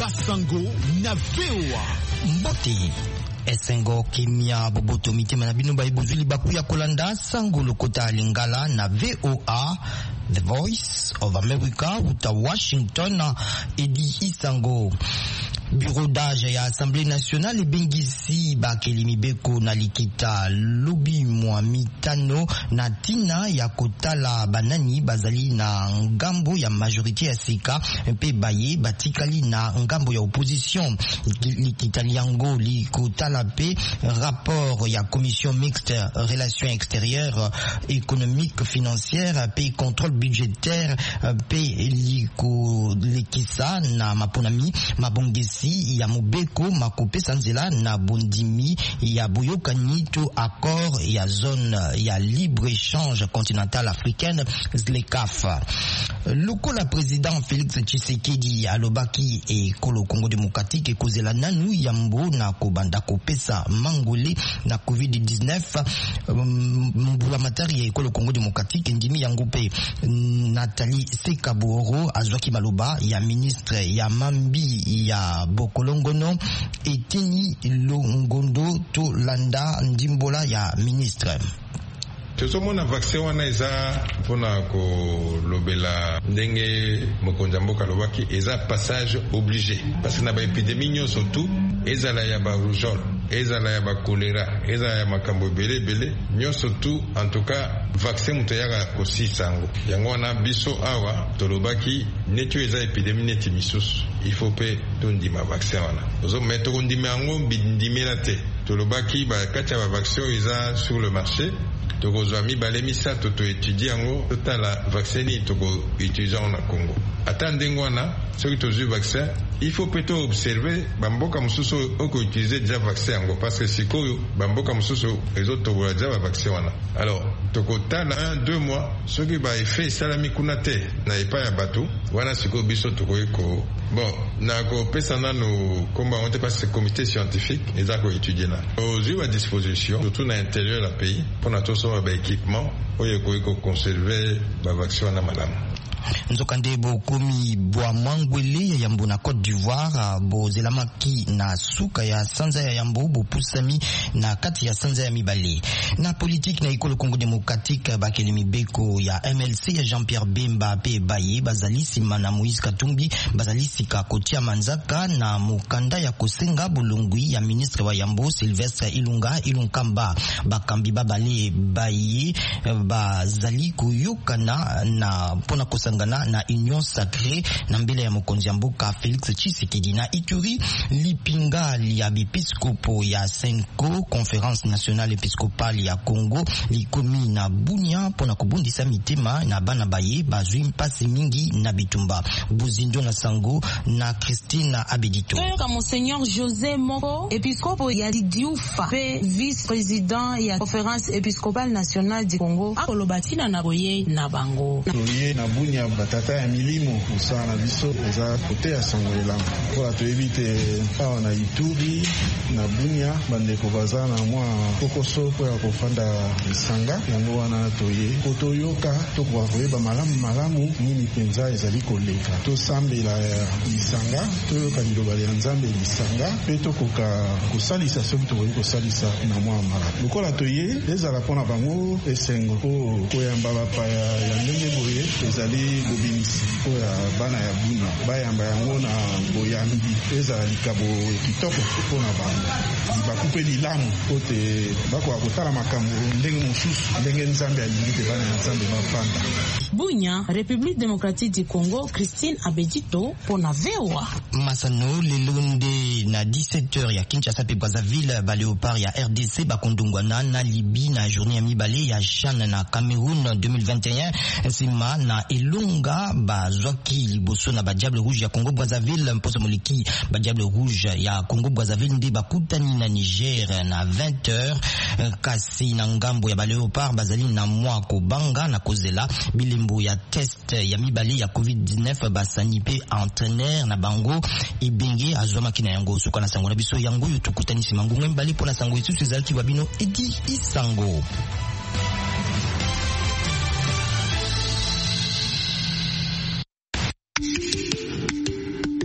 Sango na VOA. Mbote Esengo Kemia Boboto mitema na bino baibuzuli bakuya kolanda Sango lokota lingala na VOA, The Voice of America uta Washington Edi Isango. Bureau d'âge ya Assemblée nationale bengisi bakelimi beko na likita lobi mwa mitano na tina ya kotala banani bazali na ngambo ya majorité ya sika mpe baye batikali na ngambo ya opposition. Likita liango li kotala pe rapport ya commission mixte relations extérieures économiques financières pe contrôle budgétaire pe liko lekisa na maponami mabongesi ya mobeko makopesa nzela na bondimi ya boyoka nyito accord ya zone ya libre échange continentale africaine ZLECAf. Lokola président Félix Tshisekedi alobaki e kolo Congo démocratique ekozela nanu yambo na kobanda kopesa mangole na COVID-19 mbula matari ya ekolo Congo démocratique ndimi yango pe Nathalie Sekaboro azwaki maloba ya ministre ya mambi ya Bokolongono etini longondo to landa ndimbola ya ministre. Tozomona vaccin wana eza pona ko lobela ndenge mokonza mboka lobaki eza passage obligé parce que na ba épidémie nyonso tout ezala ya ba rougeole ezala ya ba choléra ezala ya makambo belé nyonso tout en tout cas vaccin mutayaka kosi sango yango wana biso awa tolobaki netio eza épidémie neti misusu il faut pe tondima vaccin wana ozo mettre kondima yango bindimela te tolobaki ba kati ya ba vaccin eza sur le marché tokozwa mibale misato to étudier yango totala vaccin toko utiliser na Congo ata ndenge wana soki tozwi vaccin il faut plutôt observer bamboka mususu oko utiliser déjà vaccin yango parce que sikoyo bamboka mususu ezotobola déjà ba vaccin wana alors tokotala 1-2 mois soki ba effet salami kuna te na epa ya bato wana sikoyo biso tokoyeko bon na ko pesa nano komba on te passe ce comité scientifique eza ko étudier na aux à disposition surtout na intérieur la pays pour na toso ba équipement oyo ko conserver ba vaccin na malamu. Nzokande bokomi bwa mangwele ya yambo na Côte d'Ivoire bo zelamaki na suka ya sanza ya yambo bo pusami na kati ya sanza ya mibale na politique na ikolo Congo démocratique bakelimi beko ya MLC ya Jean-Pierre Bemba pe baye bazali sima na Moïse Katumbi bazali sika kotia manzaka na mukanda ya kosenga bolongwi ya ministre wa yambo Sylvestre Ilunkamba bakambi babale baye bazali kuyukana na pona kosanga na union sacrée na mbele ya mokonzi mboka Félix Tshisekedi na Ituri lipinga ya bipiskopo ya Senko conférence nationale épiscopale ya Congo likomi na Bunia pona kubundisa mitema na bana baye bazwi mpasi mingi na bitumba buzindo na Sango na Christine Abedito ka monseigneur José Moko épiscope ya Diouf pe vice-président ya conférence épiscopale nationale du Congo akolobatina na boye na bango na Bunia batata ya milimo usana biso eza kote ya Sango Elam kwa tuebite awa na Ituri na Bunia bandeko bazana mwa kokoso kwa kofanda lisanga yango wana toye kotoyoka tokwa koyeba malamu nini penza ezali koleka tosambela lisanga toyoka liloba ya Nzambe lisanga pe tokoka kosalisa soki tokoki kosalisa na mwa malamu lokola toye ezala pona bango esengo koyamba bapaya ya ndenge boye ezali bobimisi oya bana ya Bunia bayamba yango na boyambi ezala likabo kitoko mpona bango bakupe lilamu kote bakoka kotala makambo ndenge mosusu ndenge Nzambe alingi te bana ya Nzambe bafanda. Bunia, République démocratique du Congo, Christine Abedito pona VOA. Masano lelonde na 17h ya Kinshasa pe Brazzaville ba Léopard ya RDC bakondungwana na Libye na journée ya mibale ya CHAN na Cameroun 2021 nsima na elonga ba zwaki liboso na ba Diable Rouge ya Congo Brazzaville mposo moliki ba Diable Rouge ya Congo Brazzaville nde bakutani na Niger na 20h kasi na ngambo ya ba Léopard bazali na mwa kobanga na kozela bilembo ya test ya mibale ya COVID-19 basani pe entraîneur na bango ibenge azwamaki na yango suka na Sango na biso yango yotukutanisi mangunga mbali pona Sango esusu ezalaki babino Edi Isango.